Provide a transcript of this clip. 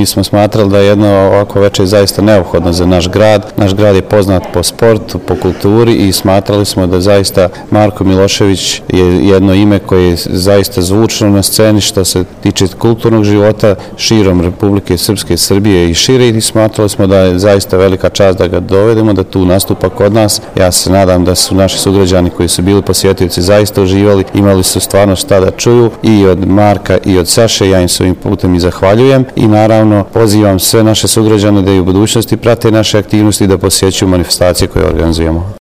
mi smo smatrali da je jedno ovako večer zaista neophodno za naš grad. Naš grad je poznat po sportu, po kulturi i smatrali smo da zaista Marko Milošević je jedno ime koje je zaista zvučno na sceni što se tiče kulturnog života širom Republike Srpske, Srbije i šire, i smatrali smo da je zaista velika čast da ga dovedemo, da tu nastupa kod nas. Ja se nadam da su naši sugrađani koji su bili posjetioci zaista uživali, imali su stvarno šta da čuju i od Marka i od Saše. Ja im s ovim putem i zahvaljujem i naravno pozivam sve naše sugrađane da i u budućnosti prate naše aktivnosti i da posjećuju manifestacije koje organizujemo.